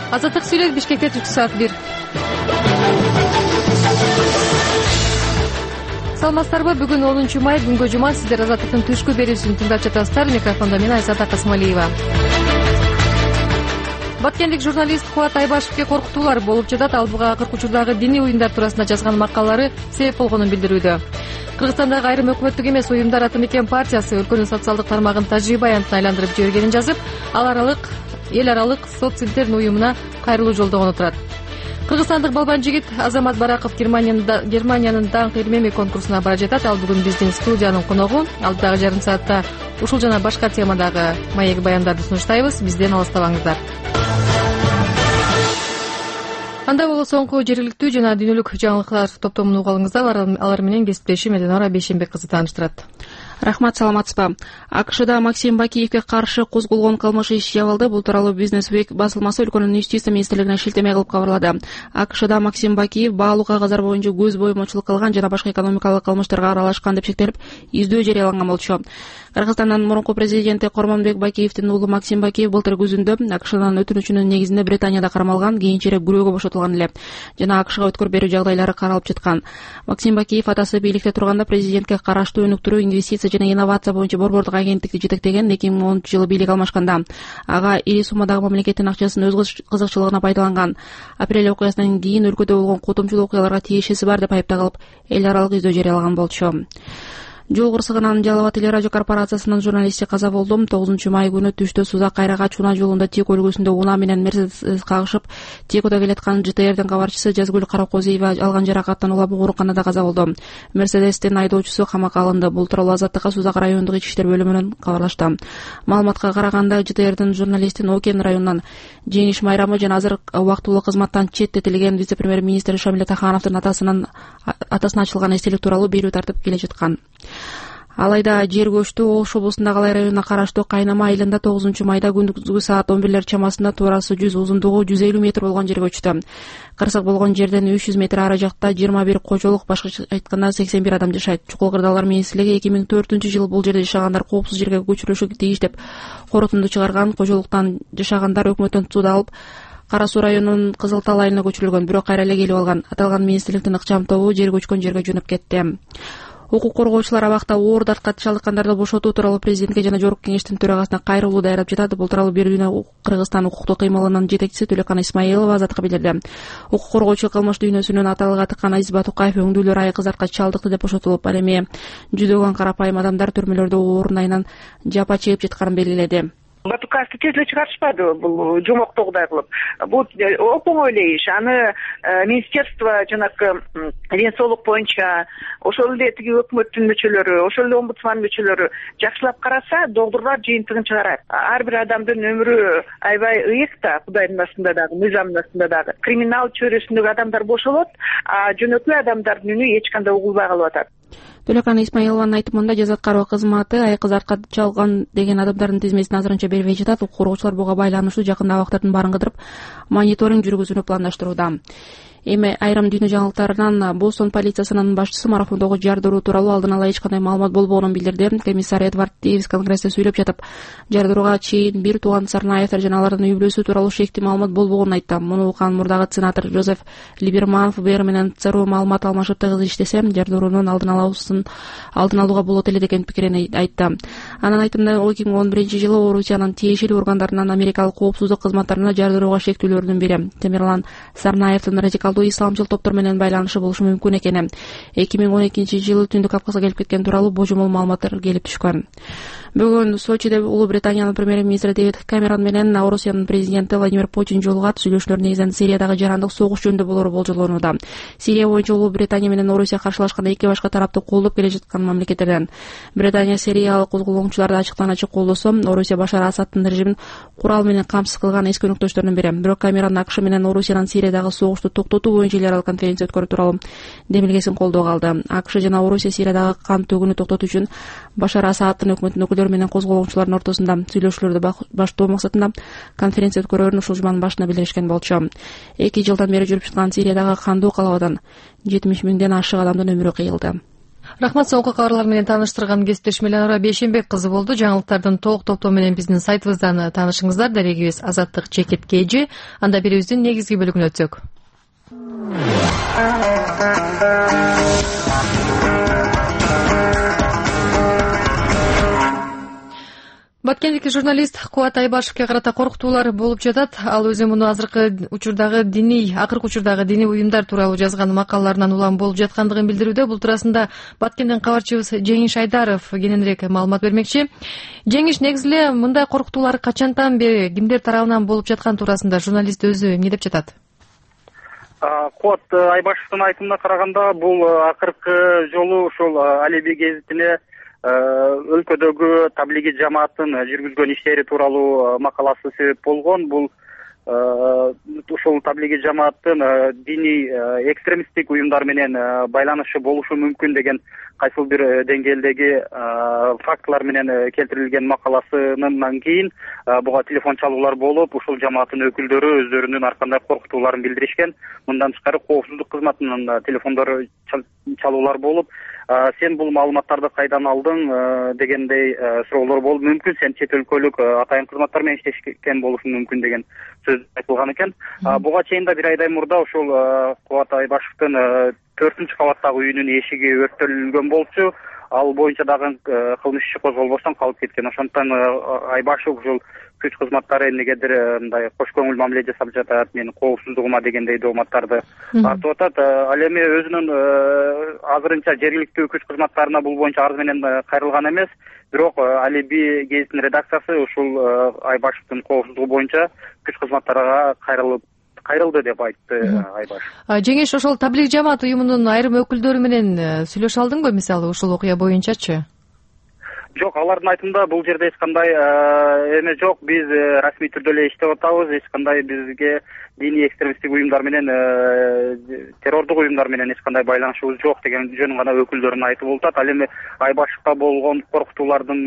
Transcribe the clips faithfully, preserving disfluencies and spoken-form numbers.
Азаттык сүйлөйт. Бишкекте түшкү саат бир. Саламатсыздарбы? Бүгүн онунчу май, күнгө жума. Сиздер Азаттыктын түшкү берүүсүн тыңдап жатасыздар. Микрофондо мен Айсата Касмалиева. Баткендик журналист Кубат Айбашевге коркутуулар болуп жатат. Ал буга акыркы учурдагы диний уюмдар туурасында жазган макалалары себеп болгонун билдирүүдө. Кыргызстандагы айрым өкмөттүк эмес уюмдар Аты Мекен партиясы өлкөнүн социалдык тармагын тажрыйба аянтына айландырып жибергенин жазып, ал аралык эл аралык соц интерн уюмуна кайрылуу жолдогону турат. Кыргызстандык балбан жигит Азамат Бараков Германиянын даңкы илмеми конкурсуна бара жатат. Ал бүгүн биздин студиянын коногу. Алдыдагы жарым саатта ушул жана башка темадагы маек баяндарды сунуштайбыз. Бизден алыстабаңыздар. Анда болсо соңку жергиликтүү жана дүйнөлүк жаңылыктар топтомун угуп алыңыздар. Алар менен кесиптешим Эленора Бейшенбек кызы тааныштырат. Рахмат, саламатсызбы? АКШда Максим Бакиевге каршы козголгон кылмыш иш жабылды. Бул тууралуу Business Week басылмасы өлкөнүн Юстиция министрлигине шилтеме кылып кабарлады. АКШда Максим Бакиев баалуу кагаздар боюнча көз боюмчулук кылган жана башка экономикалык кылмыштарга аралашкан деп шектелип, издөө жарыяланган болчу. Кыргызстандын мурунку президенти Кормонбек Бакиевдин уулу Максим Бакиев былтыр күзүндө АКШнын өтүнүчүнүн негизинде Британияда кармалган, кийинчерээк күрөөгө бошотулган эле жана АКШга өткөрүп берүү жагдайлары каралып жаткан. Максим Бакиев атасы бийликте турганда президентке караштуу өнүктүрүү, инвестиция жана инновация боюнча борбордук агенттикти жетектеген. эки миң онунчу жылы бийлик алмашканда ага ири суммадагы мамлекеттин акчасын өз кызыкчылыгына пайдаланган. Апрель окуясынан кийин өлкөдө болгон котумчул окуяларга тиешеси бар деп айыпталып, эл аралык издөө жарыялаган болчу. Жол кырсыгынан Жалал Абад телерадио корпорациясынын журналисти каза болду. тогузунчу май күнү түштө Сузак Кайрага Чуна жолунда Тико өлкөсүндө унаа менен Мерседес кагышып, Тикодо келаткан ЖТРдин кабарчысы Жазгүл Каракозиева алган жаракаттан улам ооруканада каза болду. Мерседестин айдоочусу камакка алынды. Бул тууралуу Азаттыкка Сузак райондук ички иштер бөлүмүнөн кабарлашты. Маалыматка караганда, ЖТРдин журналистин Окен районунан жеңиш майрамы жана азыр убактылуу кызматтан четтетилген вице-премьер-министр Шамиле Тахановдун атасынын атасына ачылган эстелик тууралуу берүү тартып келе жаткан. Алайда жер көчтү. Ош облусундагы Алай районуна караштуу Кайнама айылында тогузунчу майда күндүзгү саат он бирлер чамасында туурасы жүз, узундугу жүз элүү метр болгон жер көчтү. Кырсык болгон жерден үч жүз метр ары жакта жыйырма бир кожолук, башкача айтканда сексен бир адам жашайт. Чукул Кырдаалдар министрлиги эки миң төртүнчү жылы бул жерде жашагандар коопсуз жерге көчүрүлүшү тийиш деп корутунду чыгарган. Кожолуктан жашагандар өкмөттөн сууда алып Кара Суу районунун Кызыл Тал айылына көчүрүлгөн, бирок кайра эле келип алган. Аталган министрликтин ыкчам тобу жер көчкөн жерге жөнөп кетти. Укук коргоочулар абакта оор дартка чалдыккандарды бошотуу тууралуу президентке жана Жогорку кеңештин төрагасына кайрылуу даярдап жатат. Бул тууралуу берүүнү Кыргызстан укуктук кыймылынын жетекчиси Төлекан Исмаилова Азаттыкка билдирди. Укук коргоочу кылмыш дүйнөсүнүн аталыга тыккан Азиз Батукаев өңдүүлөр айкы затка чалдыкты деп бошотулуп, ал эми жүздөгөн карапайым адамдар төрмөлөрдө орун айынан жапа чегип жатканын белгиледи. Батукаевди тез эле чыгарышпады бул жомоктогудай кылып. Бул оп-оңой эле иш. Аны министерство жанагы ден соолук боюнча ошол эле тиги өкмөттүн мүчөлөрү, ошол эле омбудсман мүчөлөрү жакшылап караса, доктурлар жыйынтыгын чыгарат. Ар бир адамдын өмүрү аябай ыйык да, Кудайдын астында дагы, мыйзамдын астында дагы. Криминал чөйрөсүндөгү адамдар бошолот, а жөнөкөй адамдардын үнү эч кандай угулбай калып атат. Төлекан Исмаилованын айтымында, жаза аткаруу кызматы айкы затка чалган деген адамдардын тизмесин азырынча бербей жатат. Укук коргоочулар буга байланыштуу жакында абактардын баарын кыдырып, мониторинг жүргүзүүнү пландаштырууда. Эми айрым дүйнө жаңылыктарынан Бостон полициясынын башчысы марафондогу жардыруу тууралуу алдын ала эч кандай маалымат болбогонун билдирди. Комиссар Эдвард Дэвис конгрессте сүйлөп жатып, жардырууга чейин бир тууган Сарнаевдер жана алардын үй-бүлөсү тууралуу шектүү маалымат болбогонун айтты. Муну уккан мурдагы сенатор Жозеф Либерман ФБР менен ЦРУ маалымат алмашып тыгыз иштесе, жардыруунун алдын алуусын алдын алууга болот эле деген пикирин айтты. Анын айтымында, эки миң он биринчи жылы Орусиянын тиешелүү органдарынан Америкалык коопсуздук кызматтарына жардырууга шектүүлөрдүн бири Темирлан Сарнаевдин радикалдуу исламчыл топтор менен байланышы болушу мүмкүн экени, эки миң он экинчи жылы Түндүк Кавказга келип кеткен тууралуу божомол маалыматтар келип түшкөн. Бүгүн Сочиде Улуу Британиянын премьер-министри Дэвид Камерон менен Орусиянын президенти Владимир Путин жолугат. Сүйлөшүүлөр негизинен Сириядагы жарандык согуш жөнүндө болору болжолонууда. Сирия боюнча Улуу Британия менен Орусия каршылашкан эки башка тарапты колдоп келе жаткан мамлекеттерден. Британия сириялык козголоңчуларды ачыктан ачык колдосо, Орусия Башар Асадтын режимин курал менен камсыз кылган эски өнөктөштөрүнүн бири. Бирок Камерон АКШ менен Орусиянын Сириядагы согушту токтотуу боюнча эл аралык конференция өткөрүү тууралуу демилгесин колдоого алды. АКШ жана Орусия Сириядагы кан төгүүнү токтотуу үчүн Башар Асадтын өкмөтүнүн өкүлдөрү менен козголоңчулардын ортосунда сүйлөшүүлөрдү баштоо максатында конференция өткөрөөрүн ушул жуманын башында билдиришкен болчу. Эки жылдан бери жүрүп жаткан Сириядагы кандуу калабадан жетимиш миңден ашык адамдын өмүрү кыйылды. Рахмат, соңку кабарлар менен тааныштырган кесиптешим Эланора Бейшенбек кызы болду. Жаңылыктардын толук топтоо менен биздин сайтыбыздан таанышыңыздар. Дарегибиз Азаттык Чекит Кежи. Анда берүүбүздүн негизги бөлүгүнө өтсөк. Баткендик журналист Кубат Айбашевке карата коркутуулар болуп жатат. Ал өзү муну азыркы учурдагы диний, акыркы учурдагы диний уюмдар тууралуу жазган макалаларынан улам болуп жаткандыгын билдирүүдө. Бул туурасында Баткенден кабарчыбыз Жеңиш Айдаров кененирээк маалымат бермекчи. Жеңиш, негизи эле мындай коркутуулар качантан бери кимдер тарабынан болуп жаткан туурасында журналист өзү эмне деп жатат? Кубат Айбашевдин айтымына караганда, бул акыркы жолу ушул Алиби гезитине өлкөдөгү таблиги жамааттын жүргүзгөн иштери тууралуу макаласы себеп болгон. Бул ушул таблиги жамааттын диний экстремисттик уюмдар менен байланышы болушу мүмкүн деген кайсыл бир деңгээлдеги фактылар менен келтирилген макаласынан кийин буга телефон чалуулар болуп, ушул жамааттын өкүлдөрү өздөрүнүн ар кандай коркутууларын билдиришкен. Мындан тышкары коопсуздук кызматынын телефондору чалуулар болуп, сен бул маалыматтарды кайдан алдың дегендей суроолор болуп, мүмкүн сен чет өлкөлүк атайын кызматтар менен иштешкен болушуң мүмкүн деген сөз айтылган экен. Буга чейин да бир айдай мурда ушул Кубат Айбашевдин төртүнчү кабаттагы үйүнүн эшиги өрттөлгөн болчу. Ал боюнча дагы кылмыш иши козголбостон калып кеткен. Ошондон Айбашев ушул күч кызматтары эмнегедир мындай кош көңүл мамиле жасап жатат, менин коопсуздугума дегендей дооматтарды тартып атат. Ал эми өзүнүн азырынча жергиликтүү күч кызматтарына бул боюнча арыз менен кайрылган эмес. Бирок Алиби гезитинин редакциясы ушул Айбашевдин коопсуздугу боюнча күч кызматтарга кайрылып кайрылды деп айтты Айбашев. Жеңиш, ошол таблиг жамаат уюмунун айрым өкүлдөрү менен сүйлөшө алдыңбы, мисалы ушул окуя боюнчачы? Жок, алардын айтымында бул жерде эч кандай эме жок. Биз расмий түрдө эле иштеп атабыз. Эч кандай бизге диний экстремисттик уюмдар менен, террордук уюмдар менен эч кандай байланышыбыз жок деген жөнүн гана өкүлдөрүн айтып атат. Ал эми Айбашевка болгон коркутуулардын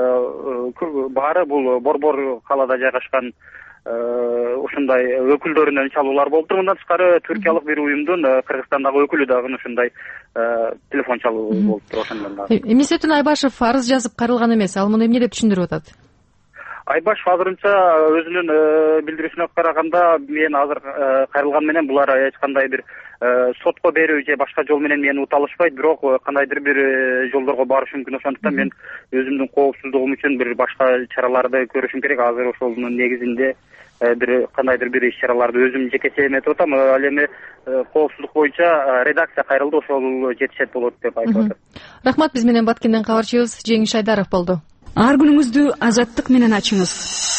баары бул Борбор калаада жайгашкан ушундай өкүлдөрүнөн чалуулар болуптур. Мындан тышкары түркиялык бир уюмдун Кыргызстандагы өкүлү дагы ушундай телефон чалуу болуптур. Ошондон дагы эмнеси үчүн Айбашев арыз жазып кайрылган эмес? Ал муну эмне деп түшүндүрүп атат? Айбашев азырынча өзүнүн билдирүүсүнө караганда, мен азыр кайрылган менен булар эч кандай бир сотко берүү же башка жол менен мени уталышпайт, бирок кандайдыр бир жолдорго барыш мүмкүн. Ошондуктан мен өзүмдүн коопсуздугум үчүн бир башка чараларды көрүшүм керек. Азыр ошонун негизинде бир кандайдыр бир иш-чараларды өзүм жекече эметип атам. Ал эми коопсуздук боюнча редакция кайрылды, ошол жетишет болот деп айтып атат. Рахмат, биз менен Баткенден кабарчыбыз Жеңиш Айдаров болду. Ар күнүңүздү азаттык менен ачыңыз.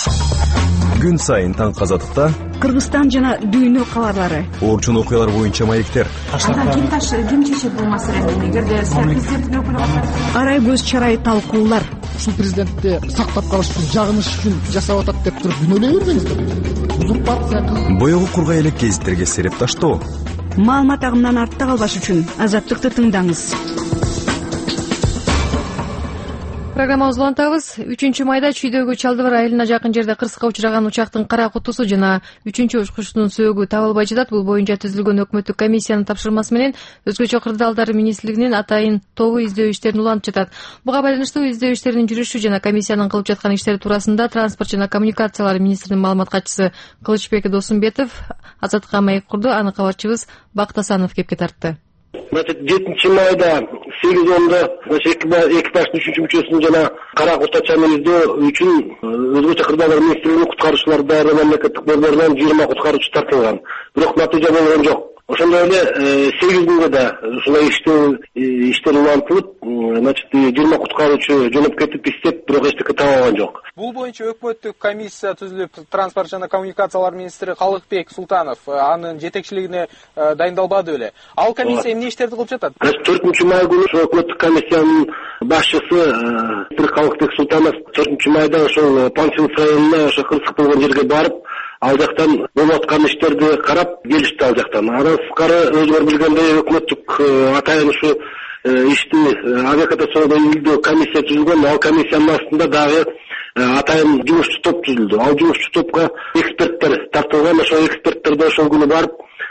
Күн сайын таң азаттыкта Кыргызстан жана дүйнө кабарлары, орчун окуялар боюнча маектер. Анда ким таш ким чечет бул маселени? Эгерде президенттин өкүлү катса, арай көз чарай талкуулар. Ушул президентти сактап калыш үчүн, жагыныш үчүн жасап атат деп туруп күнөөлөй бербеңиздер. Узурпация. Боёгу кургай элек гезиттерге сереп таштоо. Маалымат агымынан артта калбаш үчүн азаттыкты тыңдаңыз. Программабызды улантабыз. үчүнчү майда Чүйдөгү Чалдыбар айылына жакын жерде кырсыкка учураган учактын кара кутусу жана үчүнчү учкучунун сөөгү табылбай жатат. Бул боюнча түзүлгөн өкмөттүк комиссиянын тапшырмасы менен өзгөчө кырдаалдар министрлигинин атайын тобу издөө иштерин улантып жатат. Буга байланыштуу издөө иштеринин жүрүшү жана комиссиянын кылып жаткан иштери туурасында транспорт жана коммуникациялар министринин маалымат катчысы Кылычбек Досумбетов Азаттыкка маек курду. Аны кабарчыбыз Бактасанов кепке тартты. Значит, жетинчи майда сегиз ондо экипаждын үчүнчү мүчөсүн жана кара кутачаны издөө үчүн өзгөчө кырдаалдар министрлигинин куткаруучулар дайыр мамлекеттик борборунан жыйырма куткаруучу тартылган. Бирок натыйжа болгон жок. Ошондой эле сегиз күнгө да ушулай иштөө иштер улантылып, значит, жыйырма куткаруучу жөнөп кетип иштеп, бирок эчтеке таба алган жок. Бул боюнча өкмөттүк комиссия түзүлүп, транспорт жана коммуникациялар министри Калыкбек Султанов анын жетекчилигине дайындалбады беле. Ал комиссия эмне иштерди кылып жатат? төртүнчү май күнү өкмөттүк комиссиянын башчысы Калыкбек Султанов төртүнчү майда ошол Панфилов районуна, ошо кырсык болгон жерге барып, ал жактан болуп аткан иштерди карап келишти ал жактан. Андан сырткары өзүңөр билгендей өкмөттүк атайын ушу ишти авиакатастрофа илдөө комиссия түзүлгөн. Ал комиссиянын астында дагы атайын жумушчу топ түзүлдү. Ал жумушчу топко эксперттер тартылган. Ошол эксперттерди ошол күнү барып,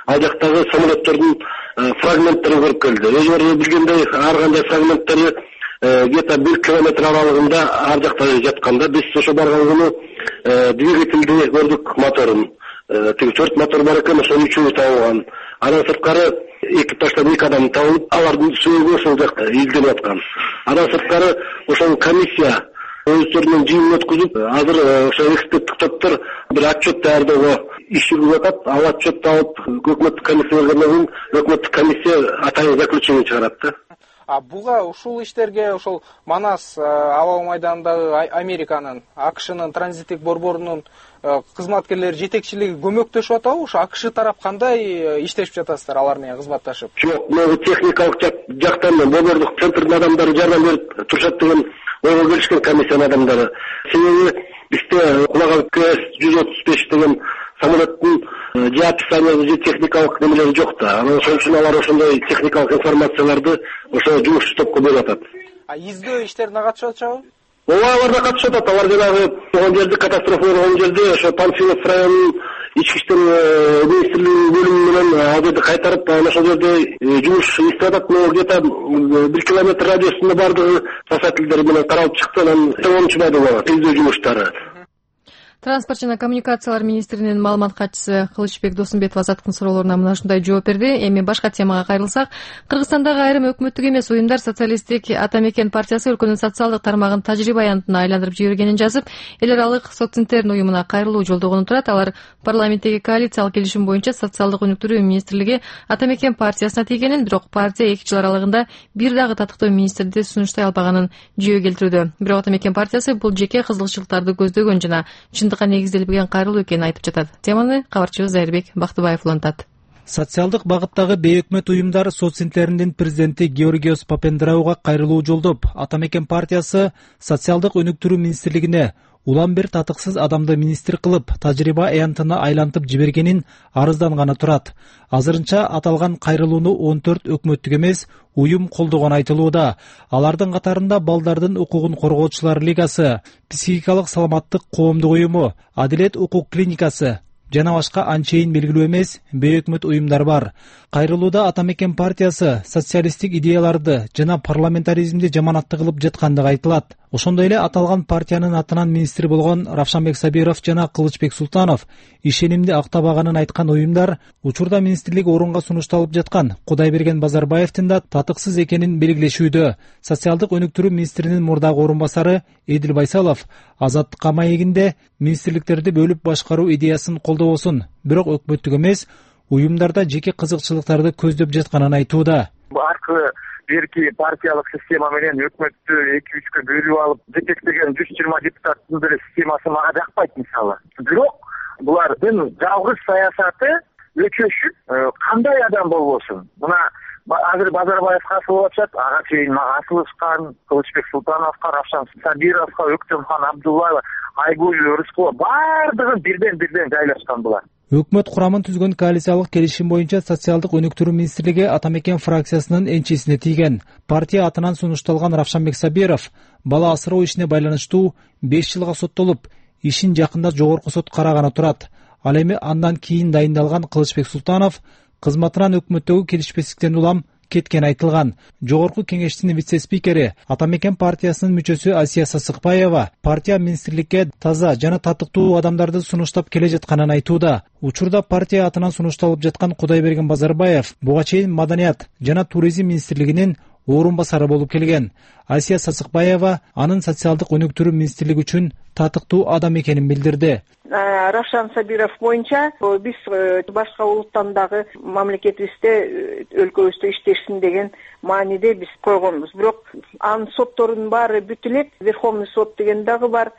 ал жактагы самолеттердин фрагменттерин көрүп келди. Өзүңөр билгендей, ар кандай фрагменттери где-то бир километр аралыгында ар жакта жатканда, биз ошо барган күнү двигательди көрдүк, моторун. Тиги төрт мотор бар экен, ошонун үчөө табылган. Андан сырткары экипаждан эки адам табылып, алардын сөөгү ошол жакта изилденип аткан. Андан сырткары ошол комиссия өздөрүнүн жыйынын өткүзүп, азыр ошо эксперттик топтор бир отчет даярдоого иш жүргүзүп атат. Ал отчетту алып өкмөттүк комиссия бергенден кийин өкмөттүк комиссия атайын заключение чыгарат да. А буга ушул иштерге ошол Манас аба майданындагы Американын, АКШнын транзиттик борборунун кызматкерлери жетекчилиги көмөктөшүп атабы? Ошо АКШ тарап кандай иштешип жатасыздар алар менен кызматташып? Жок, могу техникалык жактан борбордук центрдин адамдары жардам берип турушат деген ойго келишкен комиссиянын адамдары. Себеби бизде кулаган КС жүз отуз беш деген самолеттин же описаниясы, же техникалык немелери жок да. Анан ошон үчүн алар ошондой техникалык информацияларды ошо жумушчу топко берип атат. А издөө иштерине катышып атышабы? Ооба, алар да катышып атат. Алар жанагы болгон жерде, катастрофа болгон жерде ошо Панфилов районунун ички иштер министрлигинин бөлүмү менен ал жерде кайтарып, анан ошол жерде жумуш иштеп атат. Но где-то бир километр радиусунда бардыгы спасательдер менен каралып чыкты. Анан онунчу майда болот издөө жумуштары. Транспорт жана коммуникациялар министринин маалымат катчысы Кылычбек Досумбетов Азаттыктын суроолоруна мына ушундай жооп берди. Эми башка темага кайрылсак, Кыргызстандагы айрым өкмөттүк эмес уюмдар социалисттик Ата Мекен партиясы өлкөнүн социалдык тармагын тажрыйба аянтына айландырып жибергенин жазып, эл аралык социнтерн уюмуна кайрылуу жолдогону турат. Алар парламенттеги коалициялык келишим боюнча социалдык өнүктүрүү министрлиги Ата Мекен партиясына тийгенин, бирок партия эки жыл аралыгында бир дагы татыктуу министрди сунуштай албаганын жөө келтирүүдө. Бирок Ата Мекен партиясы бул жеке кызыкчылыктарды көздөгөн жана чындыкка негизделбеген кайрылуу экенин айтып жатат. Теманы кабарчыбыз Зайырбек Бактыбаев улантат. Социалдык багыттагы бейөкмөт уюмдар социнтериндин президенти Георгиос Папендрауга кайрылуу жолдоп, Ата Мекен партиясы социалдык өнүктүрүү министрлигине улам бир татыксыз адамды министр кылып, тажрыйба аянтына айлантып жибергенин арызданганы турат. Азырынча аталган кайрылууну он төрт өкмөттүк эмес уюм колдогон айтылууда. Алардын катарында Балдардын укугун коргоочулар лигасы, Психикалык саламаттык коомдук уюму, Адилет укук клиникасы жана башка анчейин белгилүү эмес бейөкмөт уюмдар бар. Кайрылууда Ата Мекен партиясы социалисттик идеяларды жана парламентаризмди жаманатты кылып жаткандыгы айтылат. Ошондой эле аталган партиянын атынан министр болгон Равшанбек Сабиров жана Кылычбек Султанов ишенимди актабаганын айткан уюмдар учурда министрлик орунга сунушталып жаткан Кудайберген Базарбаевдин да татыксыз экенин белгилешүүдө. Социалдык өнүктүрүү министринин мурдагы орун басары Эдил Байсалов Азаттыкка маегинде министрликтерди бөлүп башкаруу идеясын колдобосун, бирок өкмөттүк эмес уюмдарда жеке кызыкчылыктарды көздөп жатканын айтууда. Аркы берки партиялык система менен өкмөттү эки үчкө бөлүп алып жетектеген жүз жыйырма депутаттын деле системасы мага жакпайт мисалы. Бирок булардын жалгыз саясаты өчөшүп, кандай адам болбосун. Мына азыр Базарбаевга асылып атышат, ага чейин мага асылышкан, Кылычбек Султановго, Равшан Сабировго, Өктөмхан Абдуллаева, Айгүл Рыскулова бардыгын бирден-бирден жайлашкан булар. Өкмөт курамын түзгөн коалициялык келишим боюнча социалдык өнүктүрүү министрлиги Ата Мекен фракциясынын энчисине тийген. Партия атынан сунушталган Равшанбек Сабиров бала асыроо ишине байланыштуу беш жылга соттолуп, ишин жакында жогорку сот караганы турат. Ал эми андан кийин дайындалган Кылычбек Султанов кызматынан өкмөттөгү келишпестиктен улам кеткен айтылган. Жогорку кеңештин вице-спикери, Ата Мекен партиясынын мүчөсү Асия Сасыкбаева партия министрликке таза жана татыктуу адамдарды сунуштап келе жатканын айтууда. Учурда партия атынан сунушталып жаткан Кудайберген Базарбаев буга чейин Маданият жана туризм министрлигинин орун басары болуп келген. Асия Сасыкбаева анын социалдык өнүктүрүү министрлиги үчүн татыктуу адам экенин билдирди. Равшан Сабиров боюнча биз башка улуттан дагы мамлекетибизде өлкөбүздө иштешсин деген мааниде биз койгонбуз. Бирок анын сотторунун баары бүт элек, Верховный суд деген дагы бар.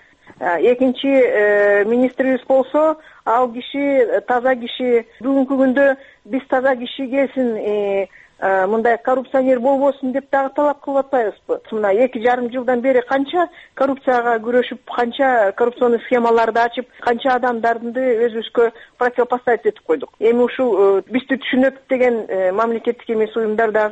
Экинчи министрибиз болсо, ал киши таза киши. Бүгүнкү күндө биз таза киши келсин, мындай коррупционер болбосун деп дагы талап кылып атпайбызбы? Мына эки жарым жылдан бери канча коррупцияга күрөшүп, канча коррупционный схемаларды ачып, канча адамдарды өзүбүзгө противопоставить этип койдук. Эми ушул бизди түшүнөт деген мамлекеттик эмес уюмдар дагы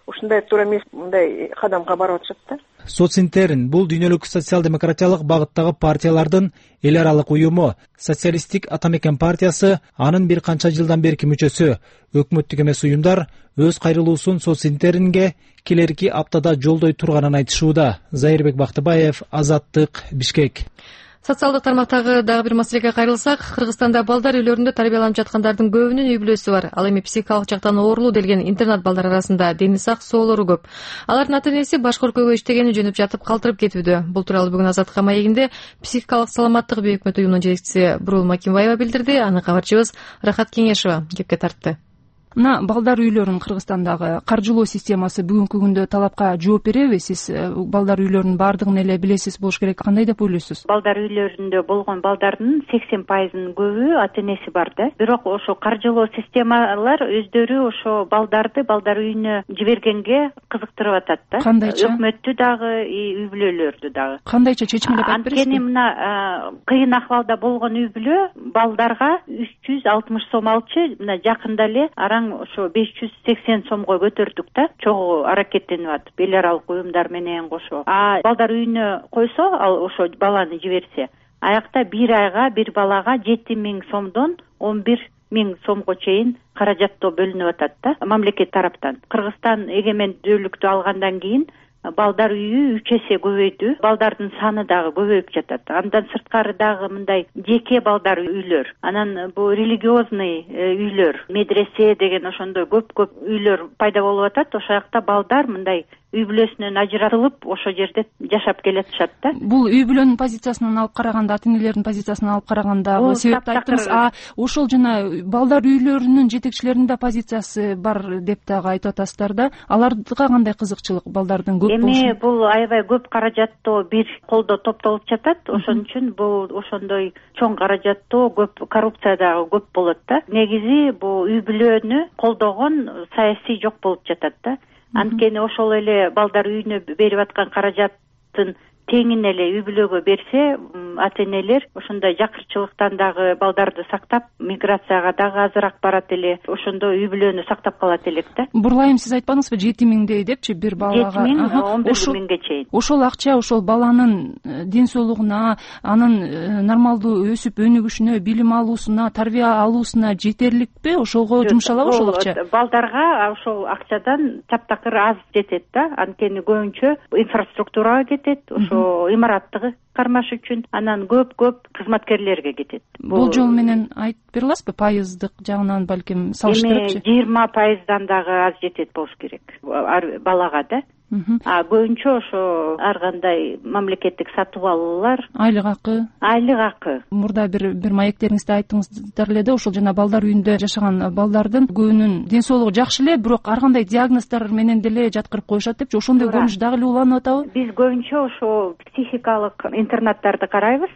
ушундай туура эмес мындай кадамга барып атышат да. Социнтерн бул дүйнөлүк социал-демократиялык багыттагы партиялардын эл аралык уюму. Социалисттик Атамекен партиясы анын бир канча жылдан берки мүчөсү. Өкмөттүк эмес уюмдар өз кайрылуусун Социнтернге келерки аптада жолдой турганын айтышууда. Зайырбек Бактыбаев, Азаттык, Бишкек. Социалдык тармактагы дагы бир маселеге кайрылсак, Кыргызстанда балдар үйлөрүндө тарбияланып жаткандардын көбүнүн үй бүлөсү бар. Ал эми психикалык жактан оорулуу делген интернат балдар арасында дени сак соолору көп. Алардын ата-энеси башка өлкөгө иштегени жөнүп жатып калтырып кетүүдө. Бул тууралуу бүгүн Азаттыкка маегинде психикалык саламаттык бейөкмөт уюмунун жетекчиси Бурул Макимбаева билдирди. Аны кабарчыбыз Рахат Кеңешова кепке тартты. Мына балдар үйлөрүнүн Кыргызстандагы каржылоо системасы бүгүнкү күндө талапка жооп береби? Сиз балдар үйлөрүнүн баардыгын эле билесиз болуш керек. Кандай деп ойлойсуз? Балдар үйлөрүндө болгон балдардын сексен пайызынын көбү ата-энеси бар да. Бирок ошо каржылоо системалар өздөрү ошо балдарды балдар үйүнө жибергенге кызыктырып атат да. Кандайча? Өкмөттү дагы, үй бүлөлөрдү дагы. Кандайча чечимдеп айтып бересизби? Анткени мына кыйын акыбалда болгон үй бүлө балдарга үч жүз алтымыш сом алчу, мына жакында эле ошо беш жүз сексен сомго көтөрдүк да. Чогуу аракеттенип атып эл аралык уюмдар менен кошо. А балдар үйүнө койсо, ал ошо баланы жиберсе, аякта бир айга бир балага жети миң сомдон он бир миң сомго чейин каражаттоо бөлүнүп атат да мамлекет тараптан. Кыргызстан эгемендүүлүктү алгандан кийин балдар үйү үч эсе көбөйдү. Балдардын саны дагы көбөйүп жатат. Андан сырткары дагы мындай жеке балдар үйлөр, анан бул религиозный үйлөр, медресе деген ошондой көп-көп үйлөр пайда болуп атат. Ошол жакта балдар мындай үй бүлөсүнөн ажыратылып ошол жерде жашап келатышат да. Бул үй бүлөнүн позициясынан алып караганда, ата-энелердин позициясынан алып караганда себепти айттыңыз. А ошол жана балдар үйлөрүнүн жетекчилеринин да позициясы бар деп дагы айтып атасыздар да. Аларга кандай кызыкчылык балдардын көп болушу? Эми бул аябай көп каражаттоо бир колдо топтолуп жатат. Ошон үчүн бул ошондой чоң каражаттоо, көп коррупция дагы көп болот да. Негизи бул үй бүлөнү колдогон саясий жок болуп жатат да. Анткени ошол эле балдар үйүнө берип аткан каражаттын теңин эле үй бүлөгө берсе, ата-энелер ошондой жакырчылыктан дагы балдарды сактап, миграцияга дагы азыраак барат эле, ошондой үй бүлөнү сактап калат элек да. Бурлайым, сиз айтпадыңызбы жети миңдей депчи бир балага? жети миң, он бир миңге чейин. Ошол акча ошол баланын ден соолугуна, анын нормалдуу өсүп өнүгүшүнө, билим алуусуна, тарбия алуусуна жетерликпи? Ошого жумшалабы ошол акча? Балдарга ошол акчадан таптакыр аз жетет да. Анткени көбүнчө инфраструктурага кетет, ошо имараттыгы кармаш үчүн, анан көп-көп кызматкерлерге кетет. Бул жол менен айтып бере аласызбы? Пайыздык жагынан балким салыштырыпчы? Эми жыйырма пайыздан дагы аз жетет болуш керек ар балага да. А көбүнчө ошо ар кандай мамлекеттик сатып алуулар, айлык акы, айлык акы. Мурда бир бир маектериңизде айттыңыздар эле да, ошол жана балдар үйүндө жашаган балдардын көбүнүн ден соолугу жакшы эле, бирок ар кандай диагноздар менен деле жаткырып коюшат депчи. Ошондой көрүнүш дагы эле уланып атабы? Биз көбүнчө ошо психикалык интернаттарды карайбыз.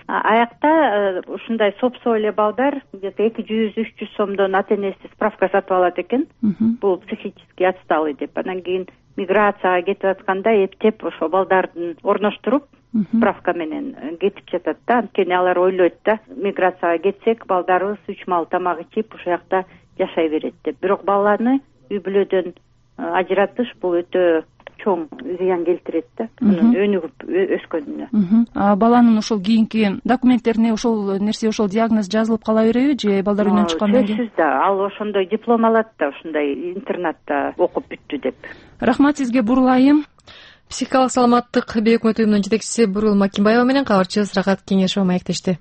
Аякта ушундай сопсо эле балдар где-то эки жүз үч жүз сомдон ата-энеси справка сатып алат экен. Бул психически отсталый деп. Анан кийин миграцияга кетип атканда эптеп ошо балдардын орноштуруп справка менен кетип жатат да. Анткени алар ойлойт да, миграцияга кетсек балдарыбыз үч маал тамак ичип ошол жакта жашай берет деп. Бирок баланы үй бүлөдөн ажыратыш бул өтө чоң зыян келтирет да, анын өнүгүп өскөнүнө. А баланын ошол кийинки документтерине ошол нерсе, ошол диагноз жазылып кала береби же балдар үйүнөн чыккандан кийин? Сөзсүз да, ал ошондой диплом алат да, ушундай интернатта окуп бүттү деп. Рахмат сизге, Бурлайым. Психикалык саламаттык бейөкмөт уюмунун жетекчиси Бурул Макимбаева менен кабарчыбыз Рахат Кеңешова маектешти.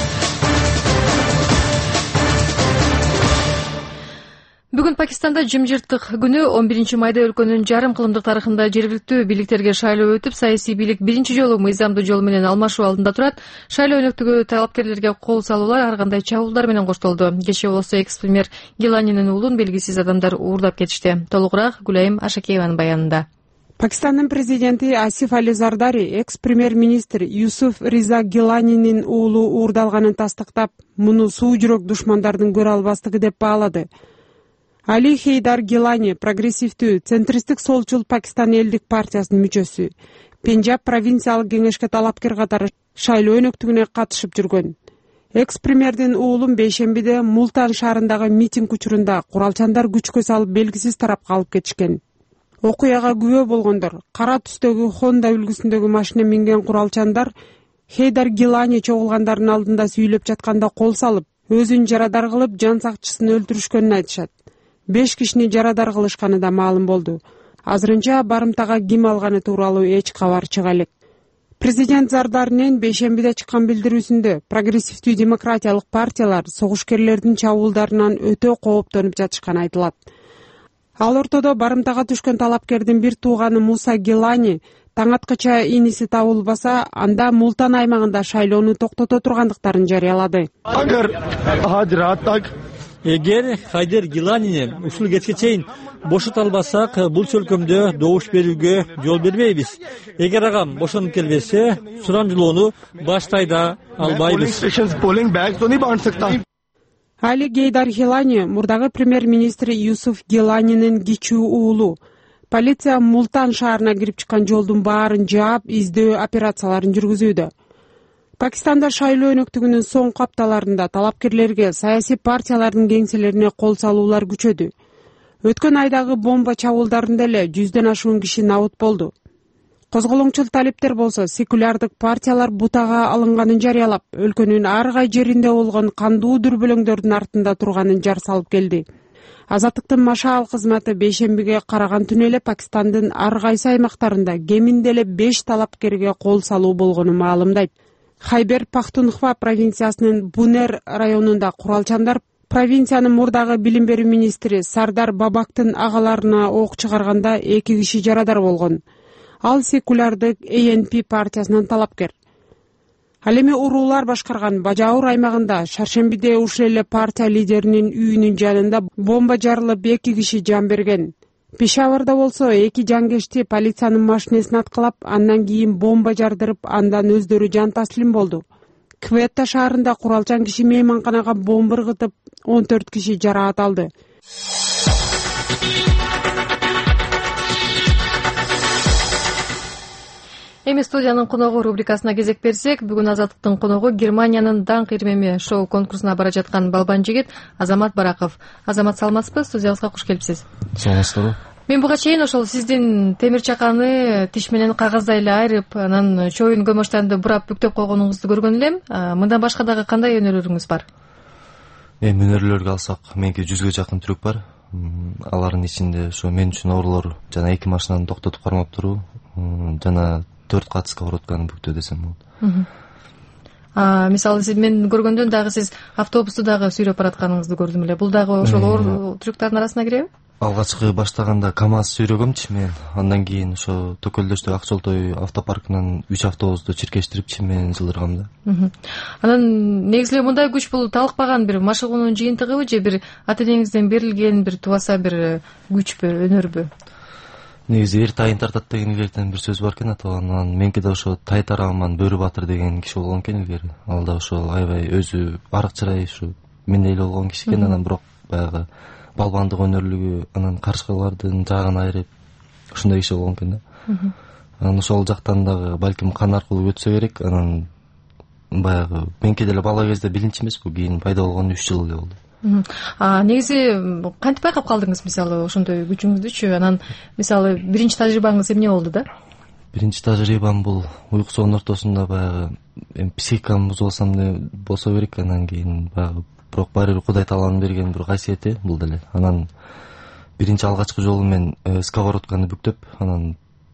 Бүгүн Пакистанда жымжырттык күнү. он биринчи майда өлкөнүн жарым кылымдык тарыхында жергиликтүү бийликтерге шайлоо өтүп, саясий бийлик биринчи жолу мыйзамдуу жол менен алмашуу алдында турат. Шайлоо өнөктүгү талапкерлерге кол салуулар, ар кандай чабуулдар менен коштолду. Кечээ болсо экс-премьер Гиланинин уулун белгисиз адамдар уурдап кетишти. Толугураак Гүлайым Ашакееванын баянында. Пакистандын президенти Асиф Али Зардари экс-премьер-министр Юсуф Риза Гиланинин уулу уурдалганын тастыктап, муну суу жүрөк душмандардын көрө албастыгы деп баалады. Али Хейдар Гилани прогрессивдүү центристик солчул Пакистан элдик партиясынын мүчөсү. Пенджаб провинциялык кеңешке талапкер катары шайлоо өнөктүгүнө катышып жүргөн. Экс-премьердин уулун бейшембиде Мултан шаарындагы митинг учурунда куралчандар күчкө салып белгисиз тарапка алып кетишкен. Окуяга күбө болгондор кара түстөгү Honda үлгүсүндөгү машина минген куралчандар Хейдар Гилани чогулгандардын алдында сүйлөп жатканда кол салып, өзүн жарадар кылып, жан сакчысын өлтүрүшкөнүн айтышат. Беш кишини жарадар кылышканы да маалым болду. Азырынча барымтага ким алганы тууралуу эч кабар чыга элек. Президент Зардаринин бейшембиде чыккан билдирүүсүндө прогрессивдүү демократиялык партиялар согушкерлердин чабуулдарынан өтө кооптонуп жатышканы айтылат. Ал ортодо барымтага түшкөн талапкердин бир тууганы Муса Гилани таң аткача иниси табылбаса, анда Мултан аймагында шайлоону токтото тургандыктарын жарыялады. Эгер Хайдер Гиланини ушул кечке чейин бошотолбасак, бул чөлкөмдө добуш берүүгө жол бербейбиз. Эгер агам бошонуп келбесе, сурамжылоону баштай да албайбыз. Али Гейдар Гилани мурдагы премьер-министри Юсуф Гиланинин кичүү уулу. Полиция Мултан шаарына кирип чыккан жолдун баарын жаап, издөө операцияларын жүргүзүүдө. Пакистанда шайлоо өнөктүгүнүн соңку апталарында талапкерлерге саясий партиялардын кеңселерине кол салуулар күчөдү. Өткөн айдагы бомба чабуулдарында эле жүздөн ашуун киши набыт болду. Козголоңчул талиптер болсо секулярдык партиялар бутага алынганын жарыялап, өлкөнүн ар кай жеринде болгон кандуу дүрбөлөңдөрдүн артында турганын жар салып келди. Азаттыктын машаал кызматы бейшембиге караган түнү эле Пакистандын ар кайсы аймактарында кеминде эле беш талапкерге кол салуу болгонун маалымдайт. Хайбер Пахтунхва провинциясынын Бунер районунда куралчандар провинциянын мурдагы билим берүү министри Сардар Бабактын агаларына ок чыгарганда эки киши жарадар болгон. Ал секулярдык A N P партиясынын талапкер. Ал эми уруулар башкарган Бажаур аймагында шаршембиде ушул эле партия лидеринин үйүнүн жанында бомба жарылып эки киши жан берген. Пешаварда болсо эки жангешти полициянын машинесин аткылап, андан кийин бомба жардырып, андан өздөрү жан таслим болду. Кветта шаарында куралчан киши мейманканага бомба ыргытып, он төрт киши жараат алды. Эми студиянын коногу рубрикасына кезек берсек, бүгүн Азаттыктын коногу Германиянын даңк ирмеми шоу конкурсуна бара жаткан балбан жигит Азамат Бараков. Азамат, саламатсызбы? Студиябызга куш келипсиз. Саламатсызбы. Мен буга чейин ошол сиздин темир чаканы тиш менен кагаздай эле айрып, анан чоюн көмөчтанды бурап бүктөп койгонуңузду көргөн элем. Мындан башка дагы кандай өнөрлөрүңүз бар? Эми өнөрлөргө алсак, меники жүзгө жакын түрк бар. Алардын ичинде ошо мен үчүн оорулор жана эки машинаны токтотуп кармап туруу жана төрт катыска оротканы бүктөө десем болот. А мисалы мен көргөндөн дагы сиз автобусту дагы сүйрөп баратканыңызды көрдүм эле. Бул дагы ошол түрктөрдүн арасына киреби? Алгачкы баштаганда КамАЗ сүйрөгөмчү мен. Андан кийин ошо Төкөлдөштөгү Акчолтой автопаркынан үч автобусту чиркештирип чим менен жылдыргам да. Анан негизи эле мындай күч бул талыкпаган бир машыгуунун жыйынтыгыбы же бир ата энеңизден берилген бир тубаса бир күчпү, өнөрбү? Негизи эр тайын тартат деген илгертен бир сөз бар экен аталган. Анан меники да ошо тай тарагыман Бөрү Батыр деген киши болгон экен илгери. Ал да ошол аябай өзү арык чырай ушу мендей эле болгон киши экен. Анан бирок баягы балбандык өнөрлүгү, анан каршылардын жагын айырып ушундай киши болгон экен да. Анан ошол жактан дагы балким кан аркылуу өтсө керек. Анан баягы меники деле бала кезде билинч эмеспи, кийин пайда болгону үч жыл эле болду. А негизи кантип байкап калдыңыз мисалы ошондой күчүңүздүчү? Анан мисалы биринчи тажрыйбаңыз эмне болду да? Биринчи тажрыйбам бул уйкусунун ортосунда баягы эми психикам бузуп алсам эле болсо керек. Анан кийин баягы бирок баары бир Кудай тааланын берген бир касиети бул деле. Анан биринчи алгачкы жолу мен сковородканы бүктөп, анан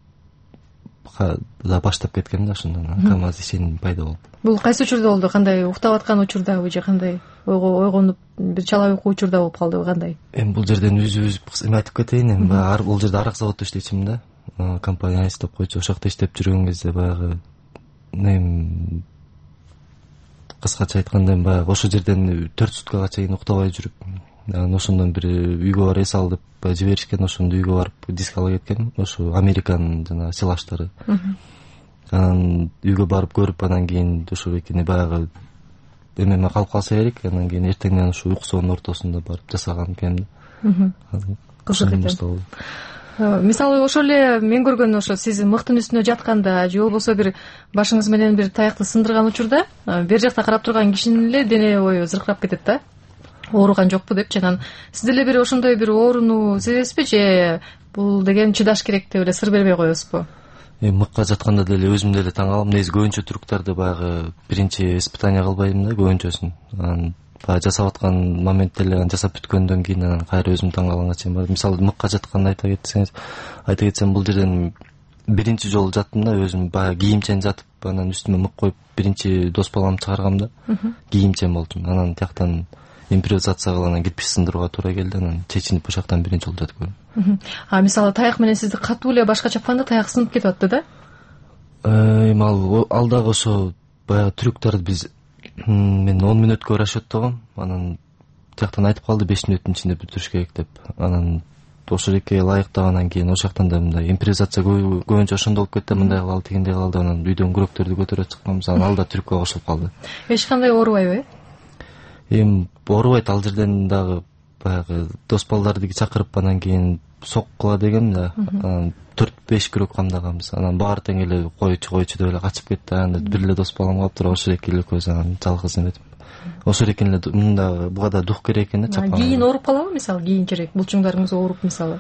да баштап кеткем да ошондон. КамАЗ ишеним пайда болду. Бул кайсы учурда болду? Кандай уктап аткан учурдабы же кандай ойгонуп бир чала уйку учурда болуп калдыбы, кандай? Эми бул жерден үзүп эме айтып кетейин. Эми баягы бул жерде арак заводдо иштечимин да. Компания айс деп койчу. Ошол жакта иштеп жүргөн кезде баягы эми кыскача айтканда баягы ошол жерден төрт суткага чейин уктабай жүрүп, анан ошондон бир үйгө бар эс ал деп жиберишкен. Ошондо үйгө барып диск ала кеткем. Ошо Американын жана силаштары. Анан үйгө барып көрүп, анан кийин ошо экени баягы эмеме калып калса керек. Анан кийин эртеңнен ушу уйкусунун ортосунда барып жасаган экен. Кызык экен. Мисалы ошол эле мен көргөн ошо сиз мыктын үстүнө жатканда же болбосо бир башыңыз менен бир таякты сындырган учурда бер жакта карап турган кишинин эле дене бою зыркырап кетет да. ооруган жокпу депчи. Анан сиз деле бир ошондой бир ооруну сезесизби же бул деген чыдаш керек деп эле сыр бербей коесузбу? Эми мыкка жатканда деле өзүм деле таң калам. Негизи көбүнчө түрктарды баягы биринчи испытание кылбайм да, көбүнчөсүн. Анан баягы жасап аткан моментте эле жасап бүткөндөн кийин анан кайра өзүм таң калганга чейин бар. Мисалы мыкка жатканда айта кетсеңиз, айта кетсем бул жерден биринчи жолу жаттым да, өзүм баягы кийимчен жатып, анан үстүмө мык коюп биринчи дос баламды чыгаргам да. Кийимчен болчумун. Анан тияктан импровизация кылып анан кирпич сындырууга туура келди. Анан чечинип ошоктон биринчи жолу жатып көрдүм. А мисалы таяк менен сизди катуу эле башка чапканда таяк сынып кетип атты да? Эми ал ал дагы ошо баягы трюктарды биз мен он мүнөткө расчеттогом. Анан тияктан айтып калды беш мүнөттүн ичинде бүтүрүш керек деп. Анан ошол эки ылайыктагандан кийин ошол жактан да мындай импровизация көбүнчө ошондо болуп кетти. Мындай кылалы, тигиндей кылалы деп анан үйдөн күрөктөрдү көтөрүп чыкканбыз. Анан ал да трюкка кошулуп калды. Эч кандай оорубайбы? Эми оорубайт, ал жерден дагы баягы дос балдарды чакырып анан кийин соккула деген да. Анан төрт беш күрөк камдаганбыз. Анан баары тең эле койчу койчу деп эле качып кетти. Анан бир эле дос балам калыптыр, ошол эки эле экөөбүз анан жалгыз эметип. Ошол экен эле мында буга да дух керек экен да чапкан. Кийин ооруп калабы мисалы, кийинчерээк булчуңдарыңыз ооруп мисалы?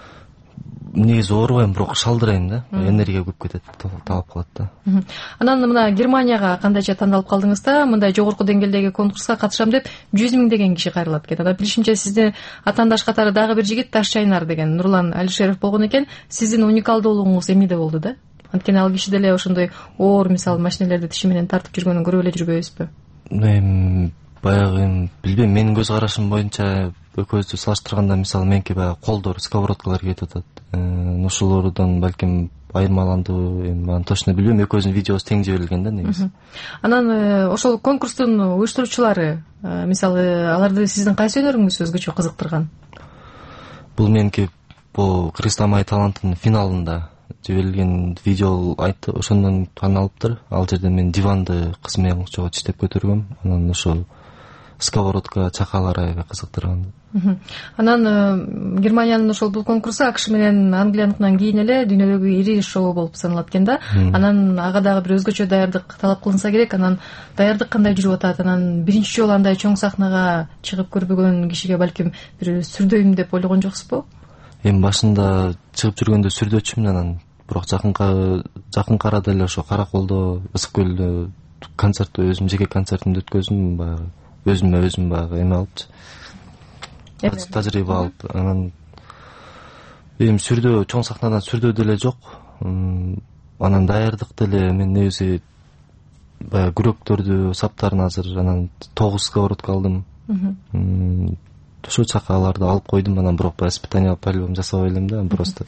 Негизи оорубайм, бирок шалдырайм да. Энергия көп кетет, талап калат да. Анан мына Германияга кандайча тандалып калдыңыз да, мындай жогорку деңгээлдеги конкурска катышам деп жүз миң деген киши кайрылат экен. Анан билишимче сизди атаандаш катары дагы бир жигит Таш Чайнар деген Нурлан Алишеров болгон экен. Сиздин уникалдуулугуңуз эмнеде болду да? Анткени ал киши деле ошондой оор мисалы машинелерди тиши менен тартып жүргөнүн көрүп эле жүрбөйбүзбү? Эми баягы билбейм, менин көз карашым боюнча экөөбүздү салыштырганда мисалы меники баягы колдор, сковородкалар кетип атат. Ошолордон балким айырмаландыбы, эми аны точно билбейм. Экөөбүздүн видеобуз тең жиберилген да негизи. Анан ошол конкурстун уюштуруучулары мисалы аларды сиздин кайсы өнөрүңүз өзгөчө кызыктырган? Бул меники бул Кыргызстан май талантынын финалында жиберилген видео айтты, ошондон таанылыптыр. Ал жерде мен диванды кыз менен окчого тиштеп көтөргөм. Анан ошол сковородка чакалары аябай кызыктырган. Анан Германиянын ошол бул конкурсу АКШ менен Англияныкынан кийин эле дүйнөдөгү ири шоу болуп саналат экен да. Анан ага дагы бир өзгөчө даярдык талап кылынса керек. Анан даярдык кандай жүрүп атат? Анан биринчи жолу андай чоң сахнага чыгып көрбөгөн кишиге балким бир сүрдөйм деп ойлогон жоксузбу? Эми башында чыгып жүргөндө сүрдөчүмүн, анан бирок жакынка жакынкы арада эле ошо Караколдо, Ысык көлдө концерт, өзүм жеке концертимди өткөздүм, баягы өзүмө өзүм баягы эме алыпчы, тажрыйба алып. Анан эми сүрдөө, чоң сахнадан сүрдөө деле жок. Анан даярдык деле мен негизи баягы күрөктөрдү, саптарын азыр, анан тогуз сковородка алдым. Ошо чакаларды алып койдум, анан бирок баягы испытание по-любому жасабай элем да, просто.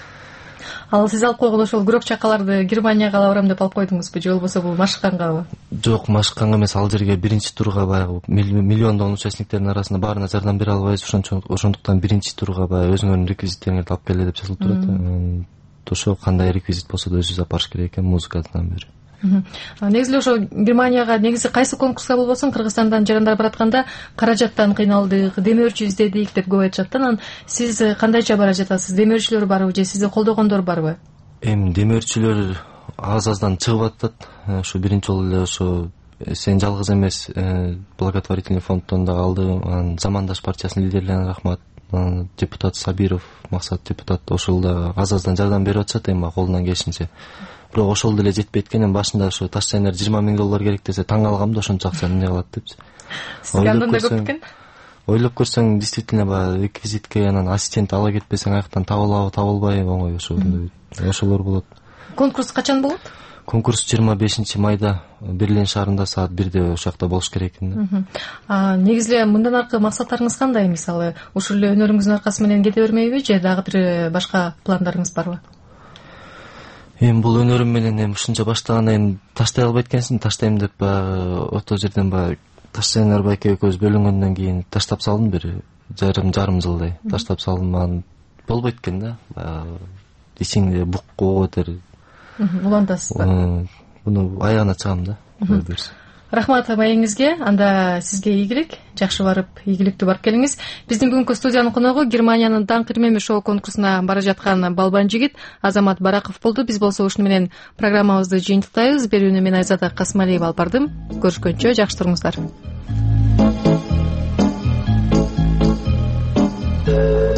Ал сиз алып койгон ошол күрөк чакаларды Германияга ала барам деп алып койдуңузбу, же болбосо бул машыккангабы? Жок, машыкканга эмес, ал жерге биринчи турга баягы миллиондогон участниктердин арасында баарына жардам бере албайбыз, ошондуктан биринчи турга баягы өзүңөрдүн реквизиттериңерди алып келе деп жазылып турат. Ошо кандай реквизит болсо да өзүбүз алып барыш керек экен, музыкадан бери. Негизи эле ошо Германияга негизи кайсы конкурска болбосун Кыргызстандан жарандар баратканда каражаттан кыйналдык, демөөрчү издедик деп көп айтышат. Анан сиз кандайча бара жатасыз? Демөөрчүлөр барбы же сизди колдогондор барбы? Эми демөөрчүлөр аз-аздан чыгып атат. Ошо биринчи жолу эле ошо сен жалгыз эмес, благотворительный фонддон да алдым. Анан Замандаш партиясынын лидерлерине рахмат. Депутат Сабиров, Максат депутат ошол да аз-аздан жардам берип атышат эми колунан келишинче. Бирок ошол деле жетпейт экен. Эми башында ошо Таш Чайнар жыйырма миң доллар керек десе таң калгам да, ошончо акчаны эмне кылат депчи. Сизге андан да көп экен? Ойлоп көрсөң, действительно баягы реквизитке анан ассистент ала кетпесең аяктан табылабы, табылбайбы, оңой ошо ошолор болот. Конкурс качан болот? Конкурс жыйырма бешинчи майда Берлин шаарында саат бирде ошол жакта болуш керек экен. А негизи эле мындан аркы максаттарыңыз кандай? Мисалы, ушул эле өнөрүңүздүн аркасы менен кете бермейби же дагы бир башка пландарыңыз барбы? Эми бул өнөрүм менен эми ушунча баштаганда эми таштай албайт экенсиң, таштайм деп баягы ото жерден баягы Таш Чайнар байке экөөбүз бөлүнгөндөн кийин таштап салдым, бир жарым жарым жылдай таштап салдым. Анан болбойт экен да, баягы ичиңде бук болуп атыр. Улантасызбы? Муну аягына чыгам да. Рахмат маегиңизге, анда сизге ийгилик, жакшы барып, ийгиликтүү барып келиңиз. Биздин бүгүнкү студиянын коногу Германиянын даңк ирмеми шоу конкурсуна бара жаткан балбан жигит Азамат Бараков болду. Биз болсо ушуну менен программабызды жыйынтыктайбыз. Берүүнү мен Айзада Касмалиева алып бардым. Көрүшкөнчө жакшы туруңуздар. Thank you.